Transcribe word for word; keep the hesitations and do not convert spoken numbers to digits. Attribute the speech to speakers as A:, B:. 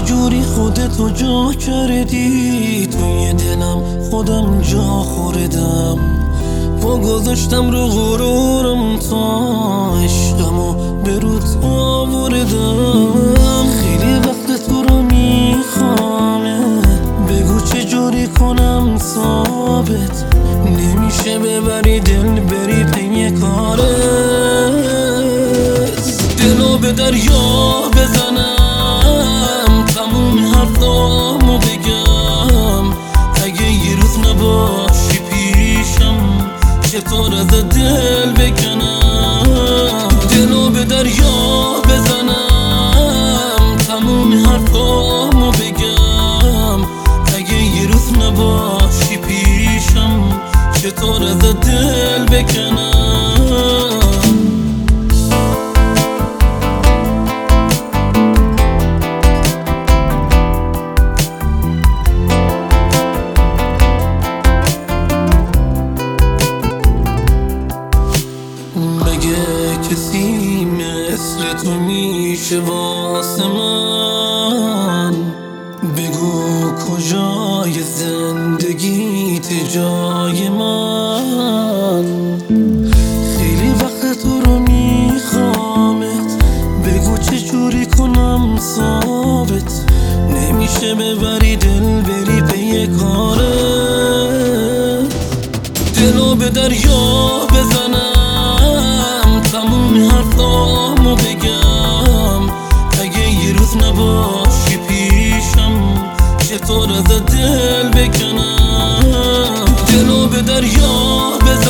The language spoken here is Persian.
A: جوری خودتو جا کردی توی دلم، خودم جا خوردم، پا گذاشتم رو غرورم تا عشقمو به روت آوردم. خیلی وقت تو رو میخوامه، بگو چه جوری کنم ثابت نمیشه ببری دل بری پی کارت. دلو به دریا بزنم، تموم حرفامو بگم، اگه یه روز نباشی پیشم چطور از دل بکنم. دلو به دریا بزنم، تموم حرفامو بگم، اگه یه روز نباشی پیشم چطور از دل بکنم. کسی مثل تو میشه واسه من، بگو کجای زندگیت جای من. خیلی وقت تو رو میخوامت، بگو چه جوری کنم ثابت نمیشه ببری دل بری پی کارت. دلو به دریا بزنم، تموم حرفامو بگم، اگه یه روز نباشی پیشم چطور از دل بکنم. دلو به دریا بزنم